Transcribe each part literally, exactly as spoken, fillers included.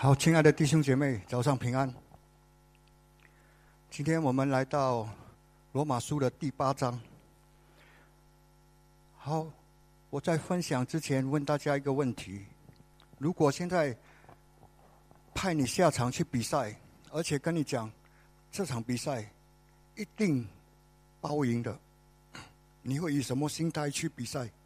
好，亲爱的弟兄姐妹，早上平安。今天我们来到罗马书的第八章。好，我在分享之前问大家一个问题：如果现在派你下场去比赛，而且跟你讲这场比赛一定包赢的，你会以什么心态去比赛？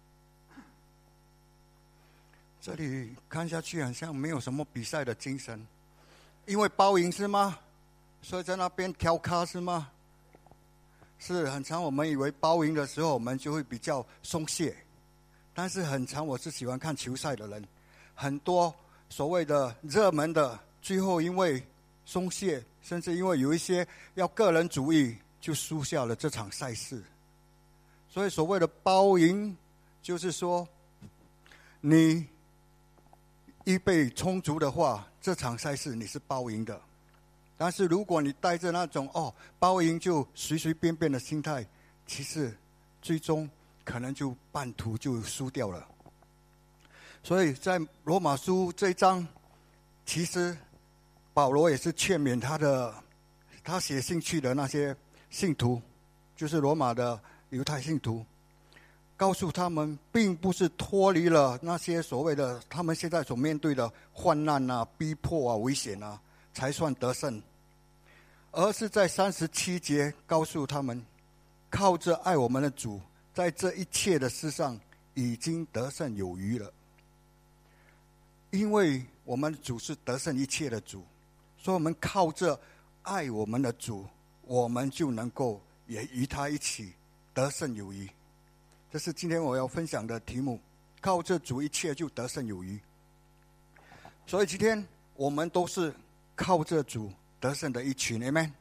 这里看下去好像没有什么比赛的精神，因为包赢是吗？所以在那边挑咖是吗？是很常我们以为包赢的时候我们就会比较松懈，但是很常我是喜欢看球赛的人，很多所谓的热门的最后因为松懈，甚至因为有一些要个人主义，就输下了这场赛事。所以所谓的包赢就是说你预备充足的话，这场赛事你是包赢的。但是如果你带着那种哦包赢就随随便便的心态，其实最终可能就半途就输掉了。所以在罗马书这一章，其实保罗也是劝勉他的他写信去的那些信徒，就是罗马的犹太信徒，告诉他们并不是脱离了那些所谓的他们现在所面对的患难啊、逼迫啊、危险啊才算得胜，而是在三十七节告诉他们，靠着爱我们的主，在这一切的事上已经得胜有余了。因为我们的主是得胜一切的主，所以我们靠着爱我们的主，我们就能够也与他一起得胜有余。这是今天我要分享的题目，靠着主一切就得胜有余。所以今天我们都是靠着主得胜的一群 Amen。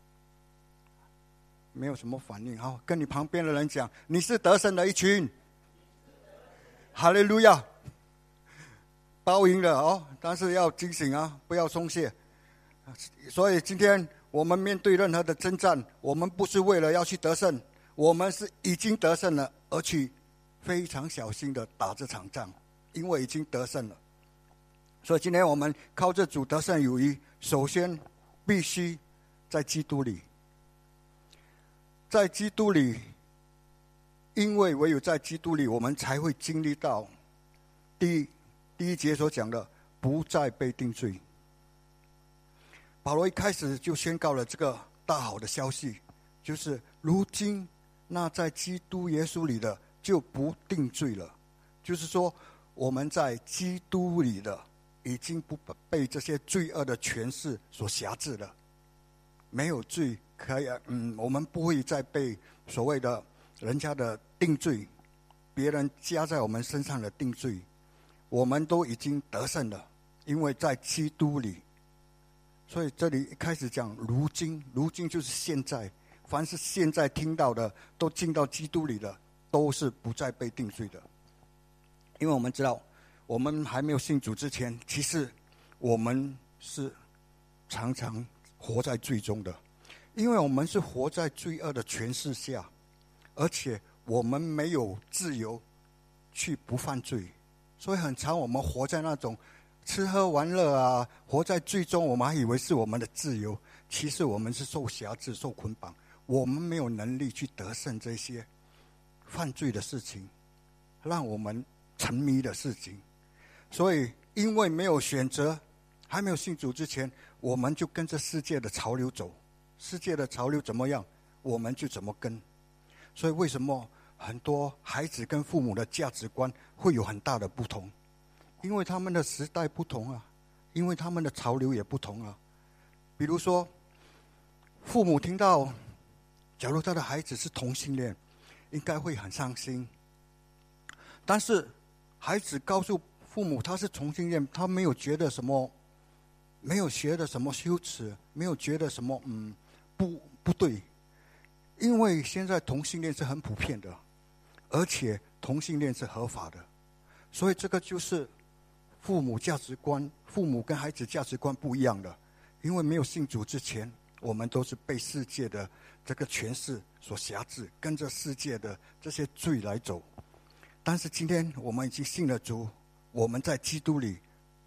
没有什么反应，好，跟你旁边的人讲，你是得胜的一群。哈利路亚，包赢了哦，但是要警醒啊，不要松懈。所以今天我们面对任何的征战，我们不是为了要去得胜，我们是已经得胜了，而去非常小心的打这场仗，因为已经得胜了。所以今天我们靠着主得胜有余，首先必须在基督里，在基督里，因为唯有在基督里，我们才会经历到第一第一节所讲的不再被定罪。保罗一开始就宣告了这个大好的消息，就是如今那在基督耶稣里的就不定罪了，就是说我们在基督里的已经不被这些罪恶的权势所辖制了，没有罪可以，嗯，我们不会再被所谓的人家的定罪，别人加在我们身上的定罪，我们都已经得胜了，因为在基督里。所以这里一开始讲如今，如今就是现在，凡是现在听到的都进到基督里的，都是不再被定罪的。因为我们知道我们还没有信主之前，其实我们是常常活在罪中的，因为我们是活在罪恶的权势下，而且我们没有自由去不犯罪，所以很常我们活在那种吃喝玩乐啊，活在罪中，我们还以为是我们的自由，其实我们是受辖制、受捆绑，我们没有能力去得胜这些犯罪的事情，让我们沉迷的事情。所以因为没有选择，还没有信主之前，我们就跟着世界的潮流走，世界的潮流怎么样，我们就怎么跟。所以为什么很多孩子跟父母的价值观会有很大的不同？因为他们的时代不同啊，因为他们的潮流也不同啊。比如说父母听到假如他的孩子是同性恋，应该会很伤心，但是孩子告诉父母他是同性恋，他没有觉得什么，没有觉得什么羞耻，没有觉得什么嗯不不对，因为现在同性恋是很普遍的，而且同性恋是合法的，所以这个就是父母价值观，父母跟孩子价值观不一样的。因为没有信主之前，我们都是被世界的这个权势所辖制，跟着世界的这些罪来走。但是今天我们已经信了主，我们在基督里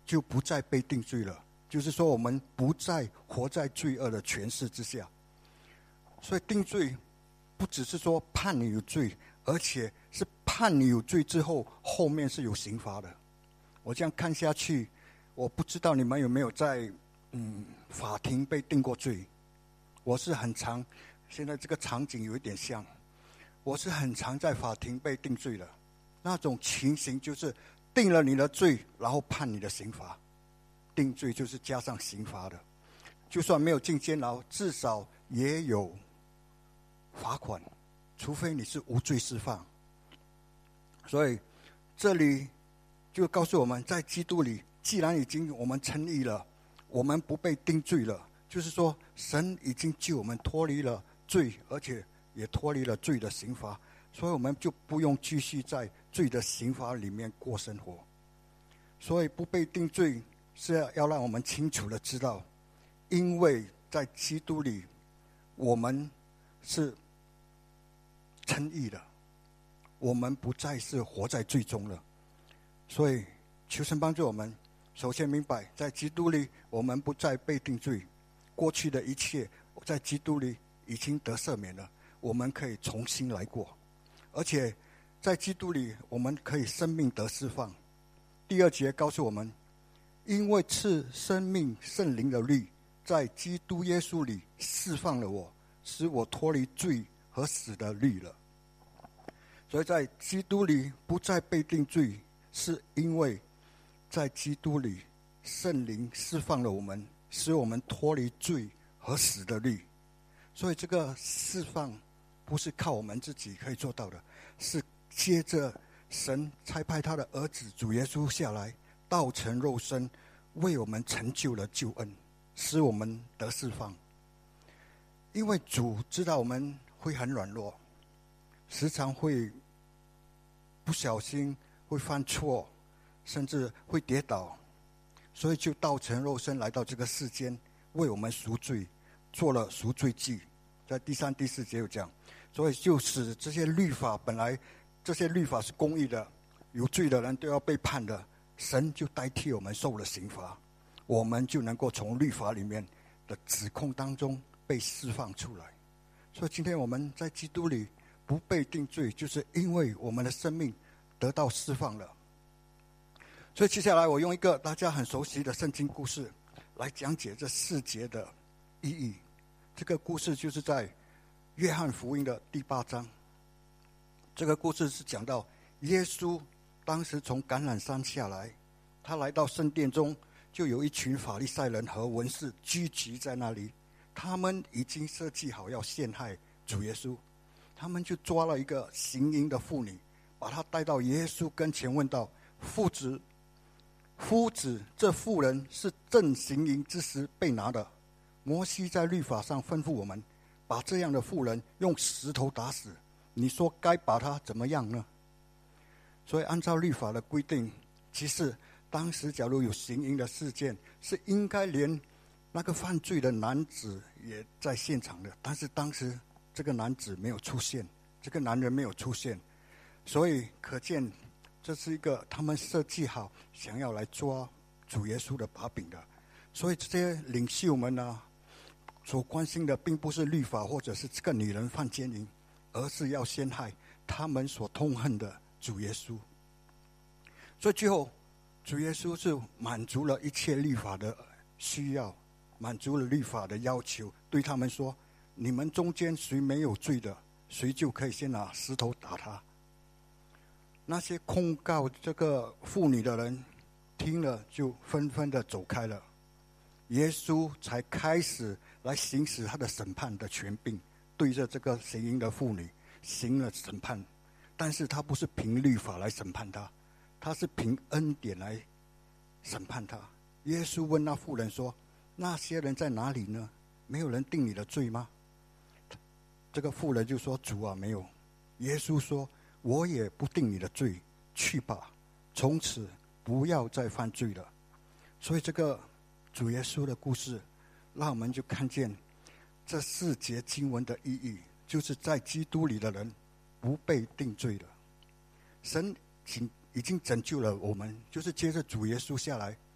就不再被定罪了。就是说，我们不再活在罪恶的权势之下。所以定罪不只是说判你有罪，而且是判你有罪之后，后面是有刑罚的。我这样看下去，我不知道你们有没有在嗯法庭被定过罪。我是很常，现在这个场景有一点像，我是很常在法庭被定罪的。那种情形就是定了你的罪，然后判你的刑罚。定罪就是加上刑罚的，就算没有进监牢，至少也有罚款，除非你是无罪释放。所以这里就告诉我们，在基督里，既然已经我们称义了，我们不被定罪了，就是说神已经救我们脱离了罪，而且也脱离了罪的刑罚，所以我们就不用继续在罪的刑罚里面过生活。所以不被定罪是要让我们清楚的知道，因为在基督里我们是称义的，我们不再是活在罪中了。所以求神帮助我们，首先明白在基督里我们不再被定罪，过去的一切在基督里已经得赦免了，我们可以重新来过。而且在基督里我们可以生命得释放。第二节告诉我们，因为赐生命圣灵的律在基督耶稣里释放了我，使我脱离罪和死的律了。所以在基督里不再被定罪，是因为在基督里圣灵释放了我们，使我们脱离罪和死的律。所以这个释放不是靠我们自己可以做到的，是接着神差派他的儿子主耶稣下来，道成肉身，为我们成就了救恩，使我们得释放。因为主知道我们会很软弱，时常会不小心会犯错，甚至会跌倒，所以就道成肉身来到这个世间，为我们赎罪，做了赎罪祭。在第三、第四节有讲，所以就使这些律法本来这些律法是公义的，有罪的人都要被判的，神就代替我们受了刑罚，我们就能够从律法里面的指控当中被释放出来。所以今天我们在基督里不被定罪，就是因为我们的生命得到释放了。所以接下来我用一个大家很熟悉的圣经故事来讲解这四节的意义。这个故事就是在约翰福音的第八章。这个故事是讲到耶稣当时从橄榄山下来，他来到圣殿中，就有一群法利赛人和文士聚集在那里，他们已经设计好要陷害主耶稣。他们就抓了一个行淫的妇女，把她带到耶稣跟前，问道：夫子夫子这妇人是正行淫之时被拿的，摩西在律法上吩咐我们把这样的妇人用石头打死，你说该把她怎么样呢？所以按照律法的规定，其实当时假如有行淫的事件，是应该连那个犯罪的男子也在现场的，但是当时这个男子没有出现，这个男人没有出现，所以可见这是一个他们设计好想要来抓主耶稣的把柄的。所以这些领袖们呢、啊，所关心的并不是律法或者是这个女人犯奸淫，而是要陷害他们所痛恨的主耶稣。所以最后主耶稣是满足了一切律法的需要，满足了律法的要求，对他们说：你们中间谁没有罪的，谁就可以先拿石头打他。那些控告这个妇女的人听了就纷纷的走开了，耶稣才开始来行使他的审判的权柄，对着这个行淫的妇女行了审判。但是他不是凭律法来审判他，他是凭恩典来审判他。耶稣问那妇人说：那些人在哪里呢？没有人定你的罪吗？这个妇人就说：主啊，没有。耶稣说：我也不定你的罪，去吧，从此不要再犯罪了。所以这个主耶稣的故事让我们就看见这四节经文的意义，就是在基督里的人不被定罪了。神已经拯救了我们，就是接着主耶稣下来，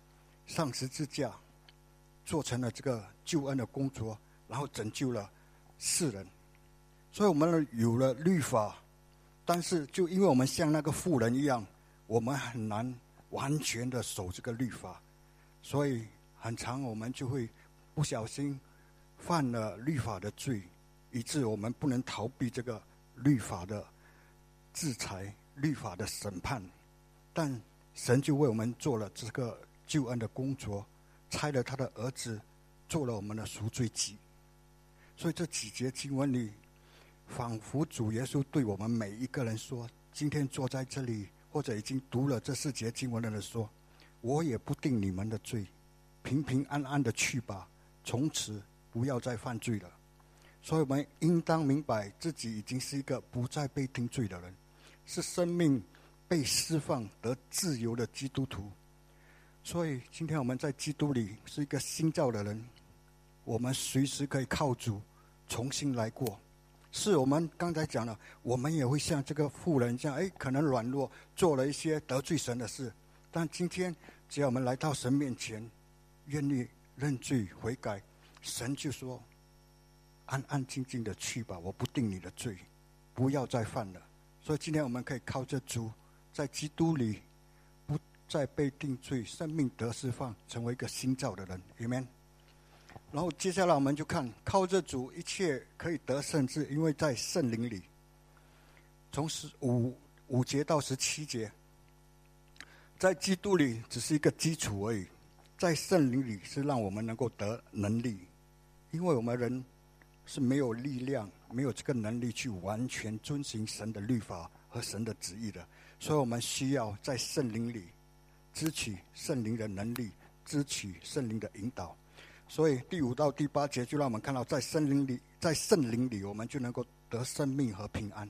上十字架，做成了这个救恩的工作，然后拯救了世人。所以我们有了律法，但是就因为我们像那个妇人一样，我们很难完全的守这个律法，所以很常我们就会不小心犯了律法的罪，以致我们不能逃避这个律法的制裁、律法的审判。但神就为我们做了这个救恩的工作，差了他的儿子做了我们的赎罪祭。所以这几节经文里，仿佛主耶稣对我们每一个人说，今天坐在这里或者已经读了这四节经文的人说，我也不定你们的罪，平平安安的去吧，从此不要再犯罪了。所以我们应当明白自己已经是一个不再被定罪的人，是生命被释放得自由的基督徒。所以今天我们在基督里是一个新造的人，我们随时可以靠主重新来过。是我们刚才讲了，我们也会像这个妇人这样，哎，可能软弱，做了一些得罪神的事。但今天只要我们来到神面前，愿意认罪悔改，神就说安安静静的去吧，我不定你的罪，不要再犯了。所以今天我们可以靠着主，在基督里不再被定罪，生命得释放，成为一个新造的人。 Amen。 然后接下来我们就看靠着主一切可以得胜，是因为在圣灵里。从十五五节到十七节，在基督里只是一个基础而已，在圣灵里是让我们能够得能力，因为我们人是没有力量，没有这个能力去完全遵行神的律法和神的旨意的，所以我们需要在圣灵里支取圣灵的能力，支取圣灵的引导。所以第五到第八节就让我们看到，在圣灵里，在圣灵里，我们就能够得生命和平安。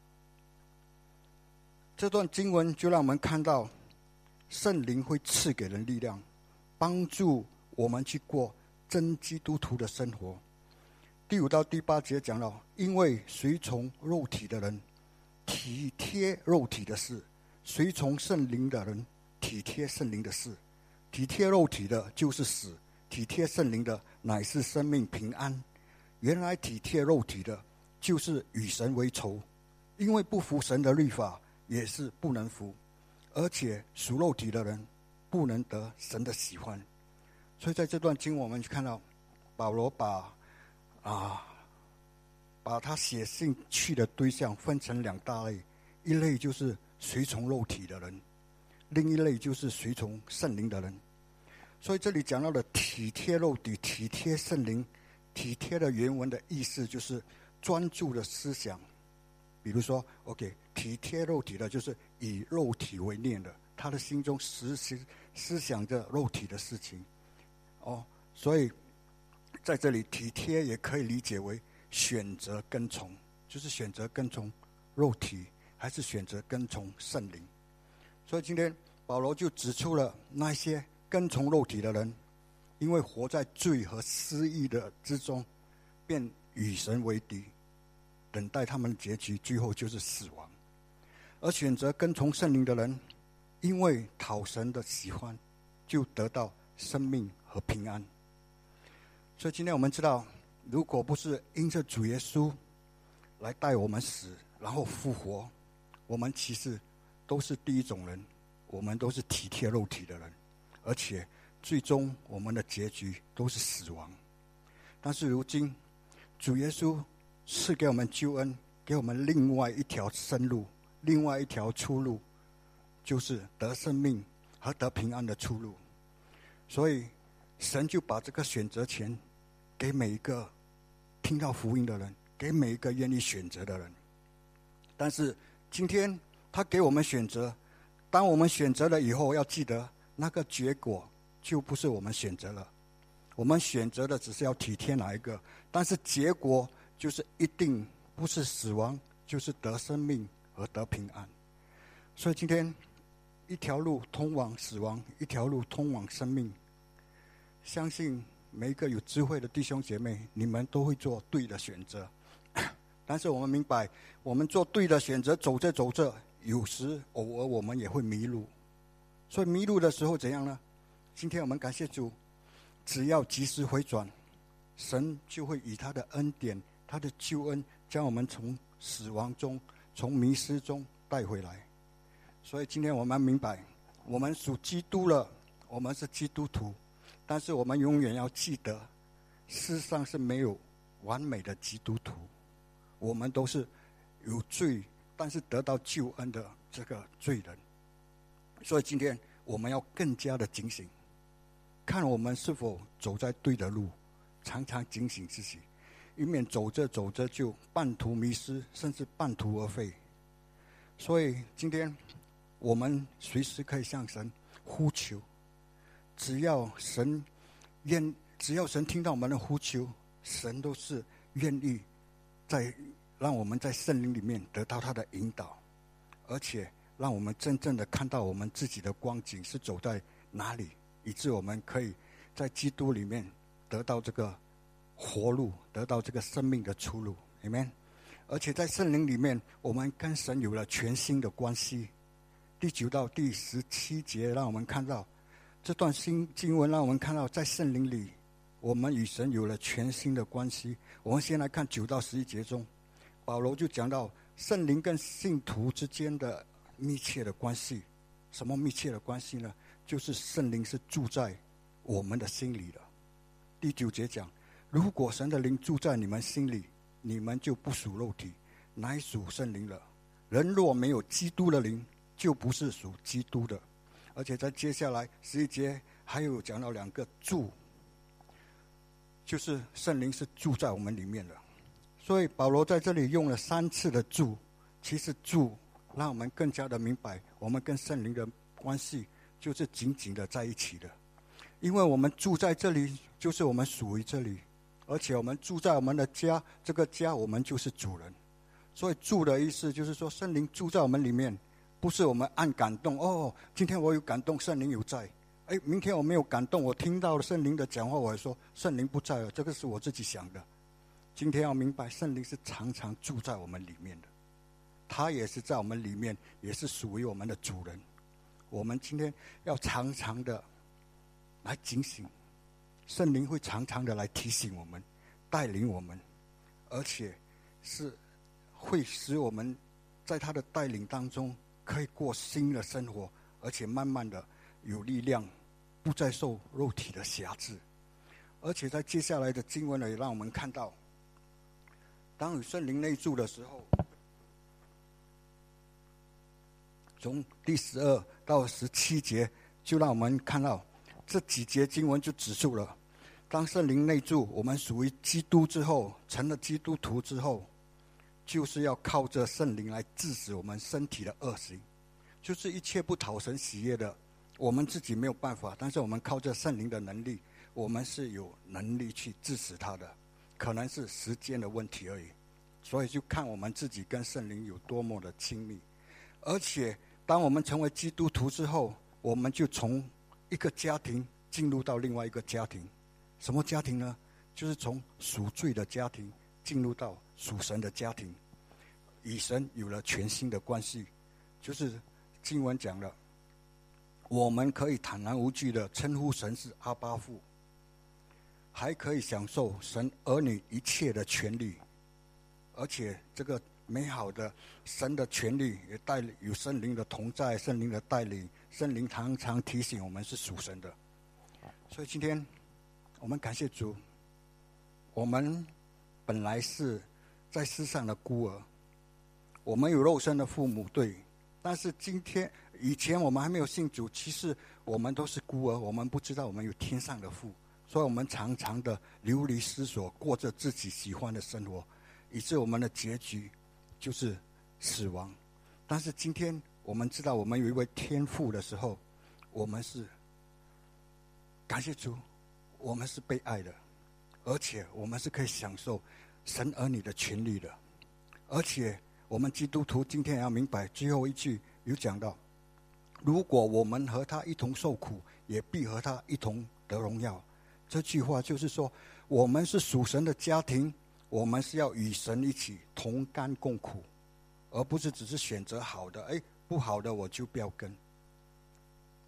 这段经文就让我们看到，圣灵会赐给人力量，帮助我们去过真基督徒的生活。第五到第八节讲到，因为随从肉体的人体贴肉体的事，随从圣灵的人体贴圣灵的事。体贴肉体的就是死，体贴圣灵的乃是生命平安。原来体贴肉体的就是与神为仇，因为不服神的律法也是不能服，而且属肉体的人不能得神的喜欢。所以在这段经文我们就看到保罗把啊把他写信去的对象分成两大类，一类就是随从肉体的人，另一类就是随从圣灵的人。所以这里讲到的体贴肉体、体贴圣灵，体贴的原文的意思就是专注的思想。比如说 OK， 体贴肉体的就是以肉体为念的，他的心中时时思想着肉体的事情。哦，所以在这里体贴也可以理解为选择跟从，就是选择跟从肉体还是选择跟从圣灵。所以今天保罗就指出了那些跟从肉体的人，因为活在罪和私意的之中，便与神为敌，等待他们的结局最后就是死亡。而选择跟从圣灵的人，因为讨神的喜欢，就得到生命和平安。所以今天我们知道，如果不是因着主耶稣来带我们死然后复活，我们其实都是第一种人，我们都是体贴肉体的人，而且最终我们的结局都是死亡。但是如今主耶稣赐给我们救恩，给我们另外一条生路，另外一条出路，就是得生命和得平安的出路。所以神就把这个选择权给每一个听到福音的人，给每一个愿意选择的人。但是今天他给我们选择，当我们选择了以后，要记得那个结果就不是我们选择了，我们选择的只是要体贴哪一个，但是结果就是一定不是死亡，就是得生命和得平安。所以今天一条路通往死亡，一条路通往生命。相信每一个有智慧的弟兄姐妹，你们都会做对的选择。但是我们明白，我们做对的选择，走着走着，有时偶尔我们也会迷路。所以迷路的时候怎样呢？ 今天我们感谢主，只要及时回转，神就会以他的恩典、他的救恩，将我们从死亡中、从迷失中带回来。所以今天我们明白，我们属基督了，我们是基督徒，但是我们永远要记得，世上是没有完美的基督徒，我们都是有罪，但是得到救恩的这个罪人。所以今天我们要更加的警醒，看我们是否走在对的路，常常警醒自己，以免走着走着就半途迷失，甚至半途而废。所以今天我们随时可以向神呼求，只要神愿，只要神听到我们的呼求，神都是愿意在让我们在圣灵里面得到他的引导，而且让我们真正的看到我们自己的光景是走在哪里，以致我们可以在基督里面得到这个活路，得到这个生命的出路。 Amen。 而且在圣灵里面，我们跟神有了全新的关系。第九到第十七节让我们看到这段新经文，让我们看到在圣灵里我们与神有了全新的关系。我们先来看九到十一节中，保罗就讲到圣灵跟信徒之间的密切的关系。什么密切的关系呢？就是圣灵是住在我们的心里的。第九节讲，如果神的灵住在你们心里，你们就不属肉体，乃属圣灵了。人若没有基督的灵，就不是属基督的。而且在接下来十一节还有讲到两个住，就是圣灵是住在我们里面的。所以保罗在这里用了三次的住，其实住让我们更加的明白，我们跟圣灵的关系就是紧紧的在一起的。因为我们住在这里，就是我们属于这里，而且我们住在我们的家，这个家我们就是主人。所以住的意思就是说，圣灵住在我们里面，不是我们按感动，哦，今天我有感动，圣灵有在。哎，明天我没有感动，我听到了圣灵的讲话，我还说圣灵不在了，这个是我自己想的。今天要明白，圣灵是常常住在我们里面的，他也是在我们里面，也是属于我们的主人。我们今天要常常的来警醒，圣灵会常常的来提醒我们，带领我们，而且是会使我们在他的带领当中可以过新的生活，而且慢慢的有力量，不再受肉体的辖制。而且在接下来的经文呢，也让我们看到，当与圣灵内住的时候，从第十二到十七节，就让我们看到这几节经文就指出了，当圣灵内住，我们属于基督之后，成了基督徒之后，就是要靠着圣灵来治死我们身体的恶行，就是一切不讨神喜悦的，我们自己没有办法，但是我们靠着圣灵的能力，我们是有能力去治死它的，可能是时间的问题而已。所以就看我们自己跟圣灵有多么的亲密。而且当我们成为基督徒之后，我们就从一个家庭进入到另外一个家庭。什么家庭呢？就是从属罪的家庭进入到属神的家庭，与神有了全新的关系。就是经文讲了，我们可以坦然无惧的称呼神是阿爸父，还可以享受神儿女一切的权利。而且这个美好的神的权利也带有圣灵的同在，圣灵的带领，圣灵常常提醒我们是属神的。所以今天我们感谢主，我们本来是在世上的孤儿，我们有肉身的父母，对，但是今天以前我们还没有信主，其实我们都是孤儿，我们不知道我们有天上的父，所以我们常常的流离失所，过着自己喜欢的生活，以致我们的结局就是死亡。但是今天我们知道我们有一位天父的时候，我们是感谢主，我们是被爱的，而且我们是可以享受神儿女的权利的。而且我们基督徒今天也要明白，最后一句有讲到，如果我们和他一同受苦，也必和他一同得荣耀。这句话就是说，我们是属神的家庭，我们是要与神一起同甘共苦，而不是只是选择好的，哎，不好的我就不要跟。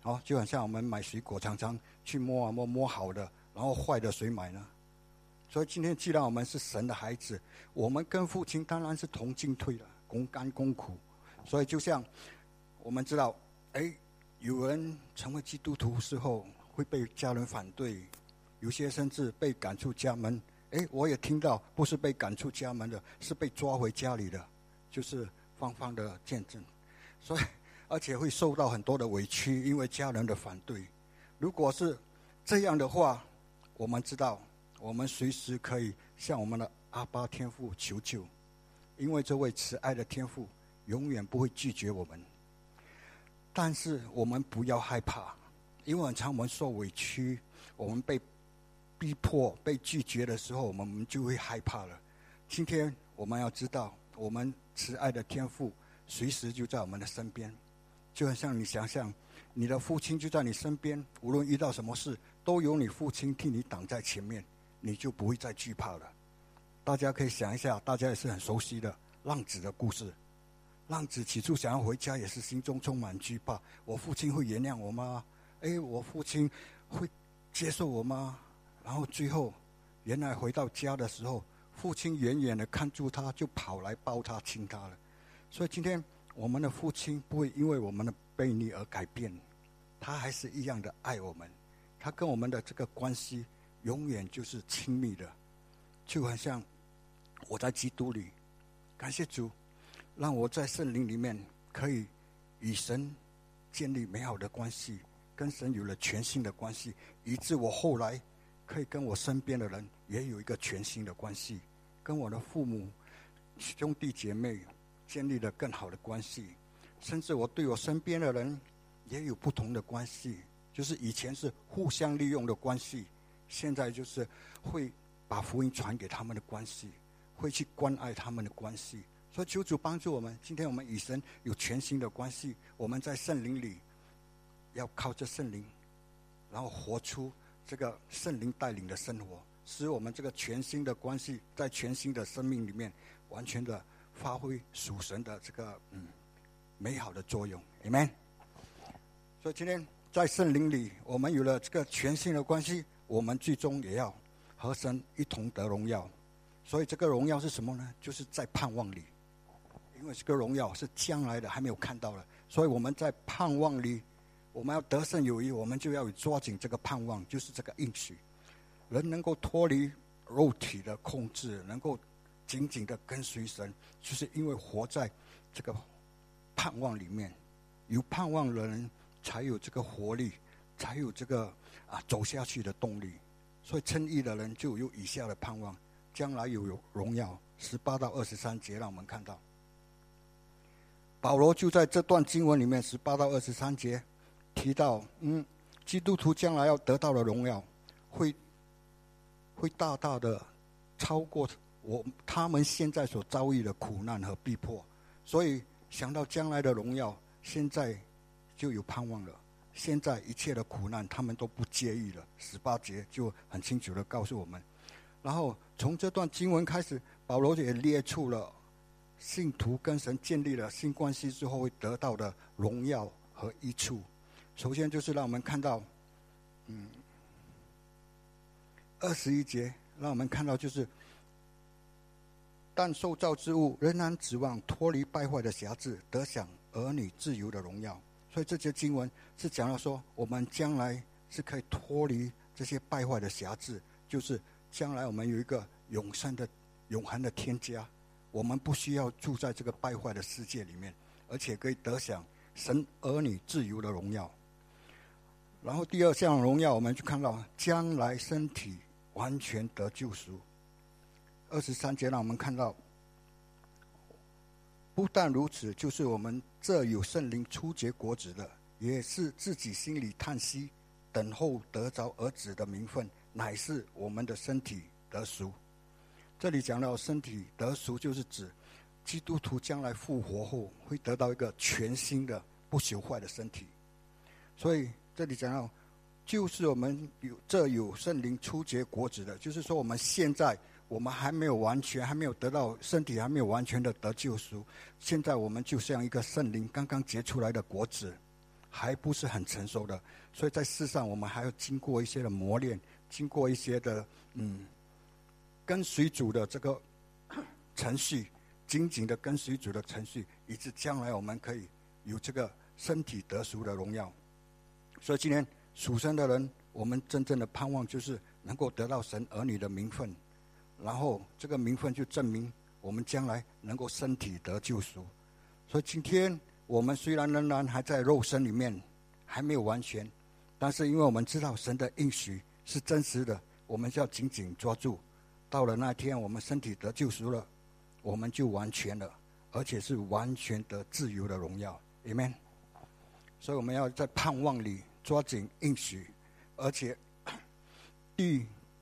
好，就很像我们买水果，常常去摸啊摸，摸好的，然后坏的谁买呢？所以今天既然我们是神的孩子，我们跟父亲当然是同进退了，同甘共苦。所以就像我们知道，哎，有人成为基督徒之后会被家人反对，有些甚至被赶出家门。哎，我也听到不是被赶出家门的，是被抓回家里的，就是芳芳的见证。所以而且会受到很多的委屈，因为家人的反对。如果是这样的话，我们知道我们随时可以向我们的阿爸天父求救，因为这位慈爱的天父永远不会拒绝我们。但是我们不要害怕，因为很常我们受委屈，我们被逼迫、被拒绝的时候，我们就会害怕了。今天我们要知道，我们慈爱的天父随时就在我们的身边。就很像你想象，你的父亲就在你身边，无论遇到什么事，都有你父亲替你挡在前面，你就不会再惧怕了。大家可以想一下，大家也是很熟悉的浪子的故事。浪子起初想要回家，也是心中充满惧怕，我父亲会原谅我吗？哎，我父亲会接受我吗？然后最后原来回到家的时候，父亲远远的看住他，就跑来抱他亲他了。所以今天我们的父亲不会因为我们的悖逆而改变，他还是一样的爱我们，他跟我们的这个关系永远就是亲密的。就好像我在基督里，感谢主让我在圣灵里面可以与神建立美好的关系，跟神有了全新的关系，以致我后来可以跟我身边的人也有一个全新的关系，跟我的父母兄弟姐妹建立了更好的关系，甚至我对我身边的人也有不同的关系，就是以前是互相利用的关系，现在就是会把福音传给他们的关系，会去关爱他们的关系。所以求主帮助我们，今天我们与神有全新的关系，我们在圣灵里要靠着圣灵，然后活出这个圣灵带领的生活，使我们这个全新的关系在全新的生命里面完全的发挥属神的这个嗯美好的作用。 Amen。 所以今天在圣灵里，我们有了这个全新的关系，我们最终也要和神一同得荣耀。所以这个荣耀是什么呢？就是在盼望里，因为这个荣耀是将来的，还没有看到的，所以我们在盼望里，我们要得胜有余，我们就要抓紧这个盼望，就是这个应许。人能够脱离肉体的控制，能够紧紧的跟随神，就是因为活在这个盼望里面。有盼望的人才有这个活力，才有这个啊走下去的动力。所以称义的人就有以下的盼望，将来有荣耀。十八到二十三节让我们看到，保罗就在这段经文里面十八到二十三节提到，嗯，基督徒将来要得到的荣耀会会大大的超过我他们现在所遭遇的苦难和逼迫。所以想到将来的荣耀，现在就有盼望了。现在一切的苦难他们都不介意了。十八节就很清楚的告诉我们。然后从这段经文开始，保罗也列出了信徒跟神建立了新关系之后会得到的荣耀和益处。首先就是让我们看到嗯二十一节让我们看到，就是但受造之物仍然指望脱离败坏的辖制，得享儿女自由的荣耀。所以这节经文是讲到说，我们将来是可以脱离这些败坏的辖制，就是将来我们有一个永生的永恒的天家，我们不需要住在这个败坏的世界里面，而且可以得享神儿女自由的荣耀。然后第二项荣耀，我们就看到将来身体完全得救赎。二十三节让我们看到，不但如此，就是我们这有圣灵初结果子的，也是自己心里叹息，等候得着儿子的名分，乃是我们的身体得赎。这里讲到身体得赎，就是指基督徒将来复活后会得到一个全新的不朽坏的身体。所以这里讲到，就是我们有这有圣灵初结果子的，就是说我们现在我们还没有完全，还没有得到身体，还没有完全的得救赎。现在我们就像一个圣灵刚刚结出来的果子， 还不是很成熟的，所以在世上我们还要经过一些的磨练，经过一些的嗯跟随主的这个程序，紧紧的跟随主的程序，以致将来我们可以有这个身体得赎的荣耀。所以今天属神的人，我们真正的盼望就是能够得到神儿女的名分，然后这个名分就证明我们将来能够身体得救赎。所以今天我们虽然仍然还在肉身里面，还没有完全，但是因为我们知道神的应许是真实的，我们就要紧紧抓住。到了那天我们身体得救赎了，我们就完全了，而且是完全得自由的荣耀。 Amen。 所以我们要在盼望里抓紧应许，而且第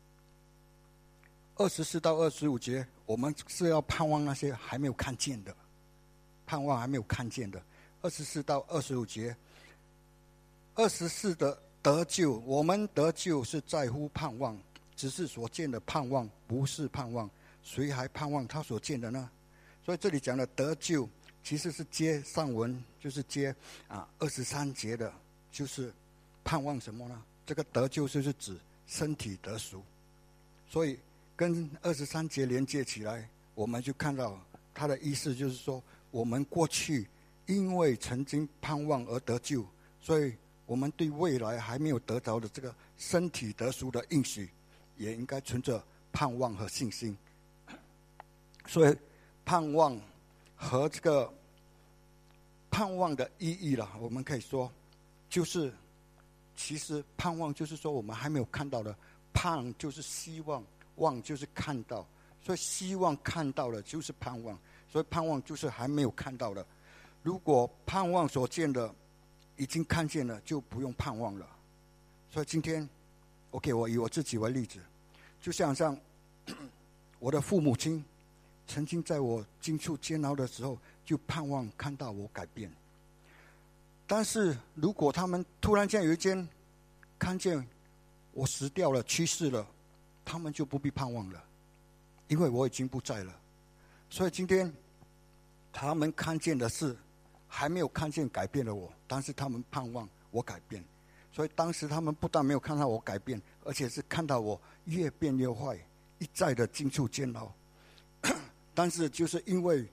二十四到二十五节，我们是要盼望那些还没有看见的，盼望还没有看见的。二十四到二十五节，二十四的得救，我们得救是在乎盼望，只是所见的盼望不是盼望，谁还盼望他所见的呢？所以这里讲的得救，其实是接上文，就是接啊二十三节的，就是盼望什么呢？这个得救就是指身体得赎，所以跟二十三节连接起来，我们就看到他的意思就是说，我们过去因为曾经盼望而得救，所以我们对未来还没有得着的这个身体得赎的应许，也应该存着盼望和信心。所以盼望和这个盼望的意义了，我们可以说就是其实盼望就是说我们还没有看到的，盼就是希望，望就是看到，所以希望看到了就是盼望，所以盼望就是还没有看到的。如果盼望所见的已经看见了，就不用盼望了。所以今天 OK， 我以我自己为例子，就像像我的父母亲曾经在我经处煎熬的时候，就盼望看到我改变。但是如果他们突然间有一天看见我死掉了，去世了，他们就不必盼望了，因为我已经不在了。所以今天他们看见的是还没有看见改变了我，但是他们盼望我改变。所以当时他们不但没有看到我改变，而且是看到我越变越坏，一再的经处煎熬。但是就是因为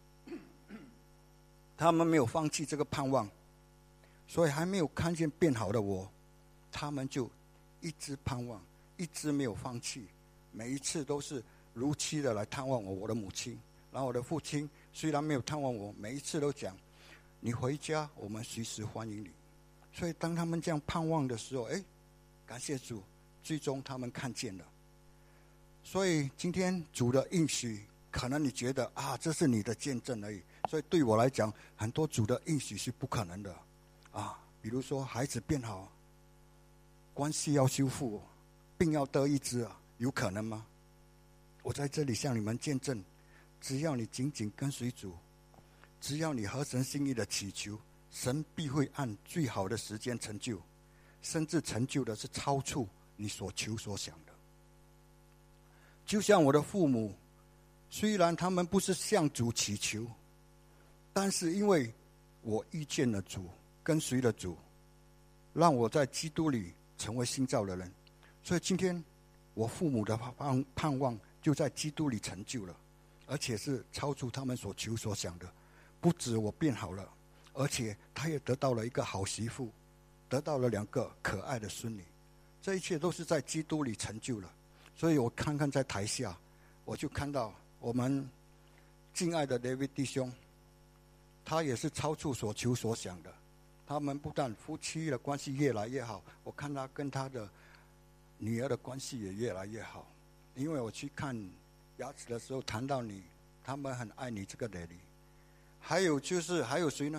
他们没有放弃这个盼望，所以还没有看见变好的我，他们就一直盼望，一直没有放弃。每一次都是如期的来探望我，我的母亲。然后我的父亲虽然没有探望我，每一次都讲，你回家我们随时欢迎你。所以当他们这样盼望的时候，哎，感谢主，最终他们看见了。所以今天主的应许，可能你觉得啊，这是你的见证而已。所以对我来讲，很多主的应许是不可能的啊。比如说孩子变好，关系要修复，病要得医治啊，有可能吗？我在这里向你们见证，只要你紧紧跟随主，只要你合神心意的祈求，神必会按最好的时间成就，甚至成就的是超出你所求所想的。就像我的父母，虽然他们不是向主祈求，但是因为我遇见了主，跟随了主，让我在基督里成为新造的人，所以今天我父母的盼盼望就在基督里成就了，而且是超出他们所求所想的。不止我变好了，而且他也得到了一个好媳妇，得到了两个可爱的孙女，这一切都是在基督里成就了。所以我看看在台下，我就看到我们敬爱的 David 弟兄，他也是超出所求所想的。他们不但夫妻的关系越来越好，我看他跟他的女儿的关系也越来越好。因为我去看牙齿的时候谈到你，他们很爱你这个 Daddy。还有就是还有谁呢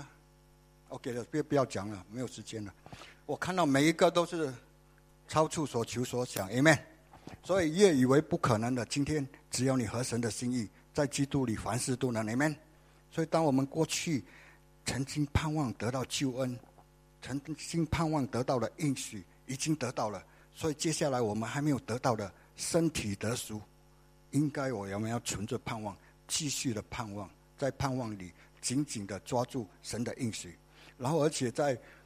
？OK 了，别不要讲了，没有时间了。我看到每一个都是超出所求所想 ，Amen。所以越以为不可能的，今天只要你合神的心意，在基督里凡事都能 ，Amen。所以当我们过去曾经盼望得到救恩，曾经盼望得到的应许已经得到了，所以接下来我们还没有得到的身体得赎，应该我们要存着盼望，继续的盼望，在盼望里紧紧的抓住神的应许。然后而且在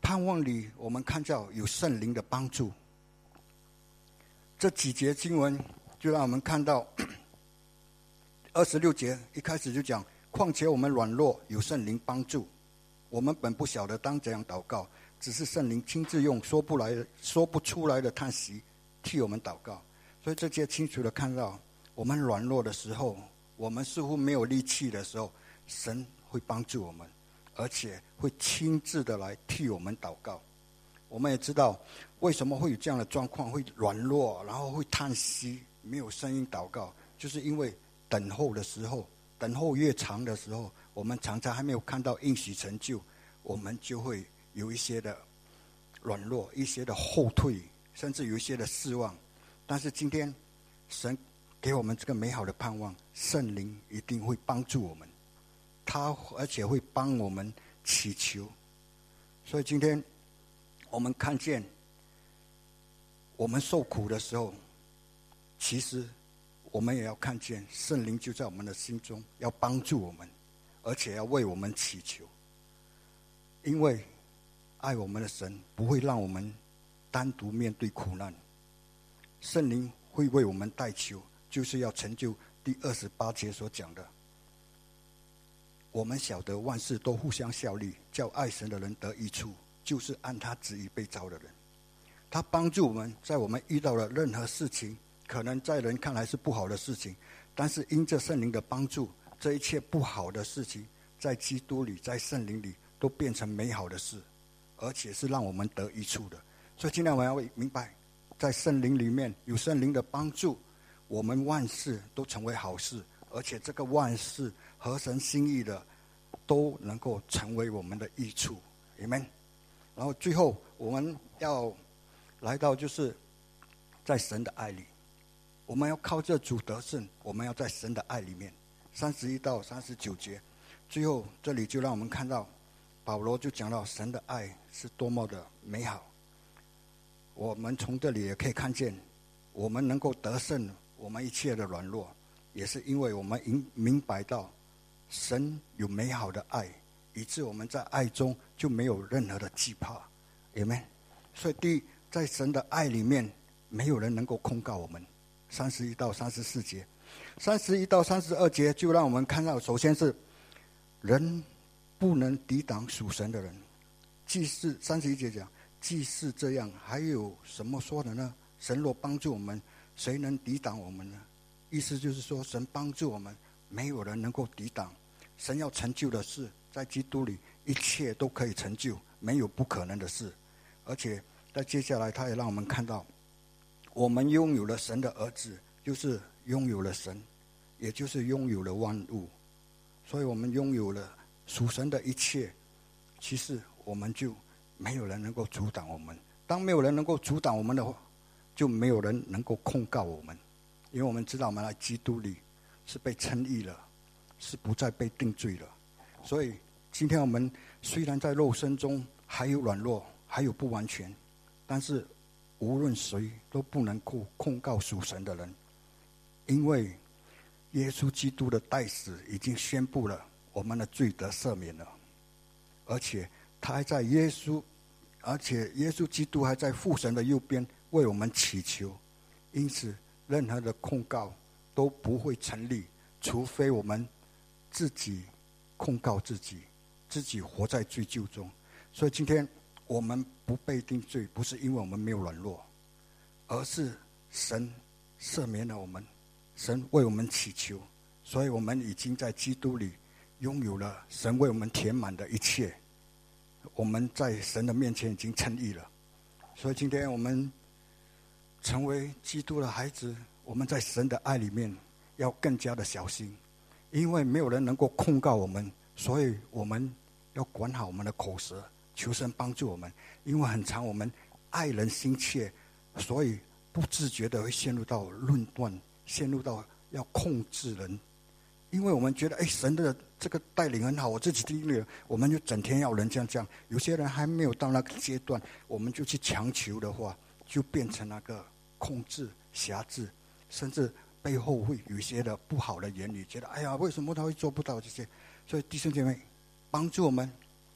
盼望里我们看到有圣灵的帮助。这几节经文就让我们看到二十六节一开始就讲，况且我们软弱，有圣灵帮助，我们本不晓得当怎样祷告，只是圣灵亲自用说不来说不出来的叹息替我们祷告。所以这节清楚的看到，我们软弱的时候，我们似乎没有力气的时候，神会帮助我们，而且会亲自的来替我们祷告。我们也知道为什么会有这样的状况，会软弱，然后会叹息，没有声音祷告，就是因为等候的时候，等候越长的时候，我们常常还没有看到应许成就，我们就会有一些的软弱，一些的后退，甚至有一些的失望。但是今天神给我们这个美好的盼望，圣灵一定会帮助我们，他而且会帮我们祈求。所以今天我们看见我们受苦的时候，其实我们也要看见圣灵就在我们的心中，要帮助我们，而且要为我们祈求。因为爱我们的神不会让我们单独面对苦难，圣灵会为我们代求，就是要成就第二十八节所讲的，我们晓得万事都互相效力，叫爱神的人得益处，就是按他旨意被召的人。他帮助我们，在我们遇到了任何事情，可能在人看来是不好的事情，但是因着圣灵的帮助，这一切不好的事情在基督里，在圣灵里都变成美好的事，而且是让我们得益处的。所以今天我们要明白，在圣灵里面有圣灵的帮助，我们万事都成为好事，而且这个万事合神心意的都能够成为我们的益处。 Amen。 然后最后我们要来到就是在神的爱里，我们要靠这主得胜，我们要在神的爱里面。三十一到三十九节，最后这里就让我们看到保罗就讲到神的爱是多么的美好。我们从这里也可以看见，我们能够得胜我们一切的软弱，也是因为我们明白到神有美好的爱，以致我们在爱中就没有任何的惧怕。Amen。 所以第一，在神的爱里面，没有人能够控告我们。三十一到三十四节，三十一到三十二节就让我们看到，首先是人不能抵挡属神的人。既是三十一节讲，既是这样，还有什么说的呢？神若帮助我们，谁能抵挡我们呢？意思就是说，神帮助我们，没有人能够抵挡。神要成就的事，在基督里一切都可以成就，没有不可能的事。而且在接下来他也让我们看到，我们拥有了神的儿子，就是拥有了神，也就是拥有了万物。所以我们拥有了属神的一切，其实我们就没有人能够阻挡我们。当没有人能够阻挡我们的话，就没有人能够控告我们。因为我们知道我们在基督里是被称义了，是不再被定罪了。所以今天我们虽然在肉身中还有软弱，还有不完全，但是无论谁都不能够控告属神的人，因为耶稣基督的代死已经宣布了我们的罪得赦免了，而且他还在耶稣，而且耶稣基督还在父神的右边为我们祈求。因此任何的控告都不会成立，除非我们自己控告自己，自己活在罪疚中。所以今天我们不被定罪，不是因为我们没有软弱，而是神赦免了我们，神为我们祈求，所以我们已经在基督里拥有了神为我们填满的一切，我们在神的面前已经称义了。所以今天我们成为基督的孩子，我们在神的爱里面要更加的小心，因为没有人能够控告我们，所以我们要管好我们的口舌，求神帮助我们。因为很常我们爱人心切，所以不自觉的会陷入到论断，陷入到要控制人。因为我们觉得哎，神的这个带领很好，我自己经历了，我们就整天要人这样这样。有些人还没有到那个阶段，我们就去强求的话，就变成那个控制、辖制，甚至背后会有一些的不好的言语，觉得哎呀，为什么他会做不到这些？所以弟兄姐妹，帮助我们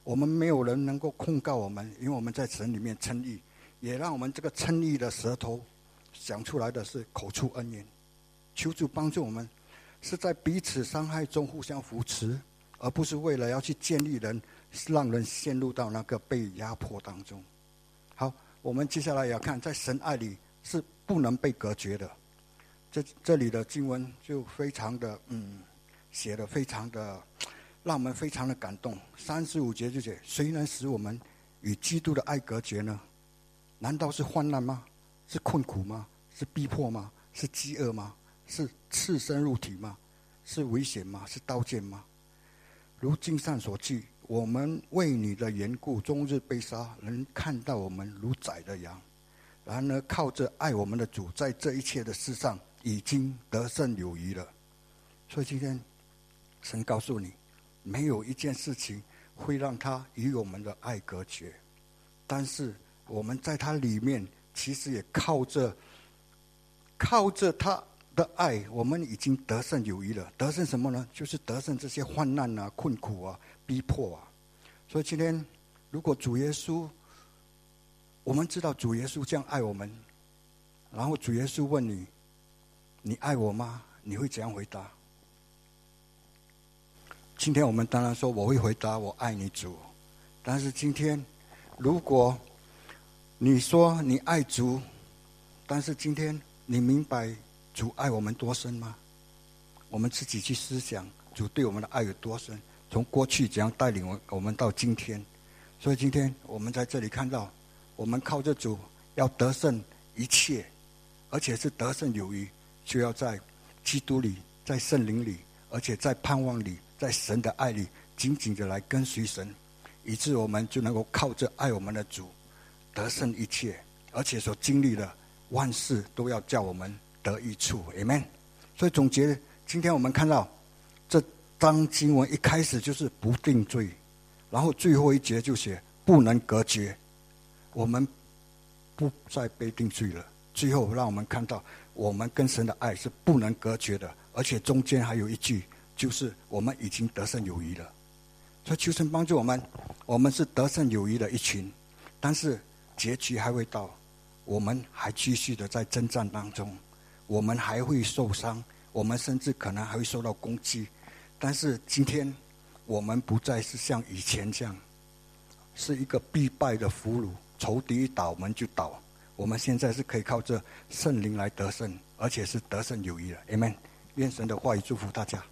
我们没有人能够控告我们，因为我们在神里面称义，也让我们这个称义的舌头讲出来的是口出恩言。求主帮助我们，是在彼此伤害中互相扶持，而不是为了要去建立人，让人陷入到那个被压迫当中。好，我们接下来也要看，在神爱里是不能被隔绝的。这这里的经文就非常的嗯，写的非常的让我们非常的感动。三十五节就写：谁能使我们与基督的爱隔绝呢？难道是患难吗？是困苦吗？是逼迫吗？是饥饿吗？是赤身入体吗？是危险吗？是刀剑吗？如经上所记，我们为你的缘故终日被杀，人看到我们如宰的羊。然而靠着爱我们的主，在这一切的事上已经得胜有余了。所以今天神告诉你，没有一件事情会让他与我们的爱隔绝，但是我们在他里面其实也靠着靠着他的爱，我们已经得胜有余了。得胜什么呢？就是得胜这些患难啊、困苦啊、逼迫啊。所以今天如果主耶稣，我们知道主耶稣这样爱我们，然后主耶稣问你，你爱我吗？你会怎样回答？今天我们当然说我会回答我爱你主。但是今天如果你说你爱主，但是今天你明白主爱我们多深吗？我们自己去思想主对我们的爱有多深，从过去怎样带领我们到今天。所以今天我们在这里看到，我们靠着主要得胜一切，而且是得胜有余，就要在基督里，在圣灵里，而且在盼望里，在神的爱里紧紧的来跟随神，以致我们就能够靠着爱我们的主得胜一切，而且所经历的万事都要叫我们得益处。 Amen。 所以总结，今天我们看到这章经文一开始就是不定罪，然后最后一节就写不能隔绝，我们不再被定罪了。最后让我们看到我们跟神的爱是不能隔绝的，而且中间还有一句，就是我们已经得胜有余了。所以求神帮助我们，我们是得胜有余的一群，但是结局还会到，我们还继续的在征战当中，我们还会受伤，我们甚至可能还会受到攻击。但是今天我们不再是像以前这样是一个必败的俘虏，仇敌一倒我们就倒。我们现在是可以靠着圣灵来得胜，而且是得胜有余了。 Amen。 愿神的话语祝福大家。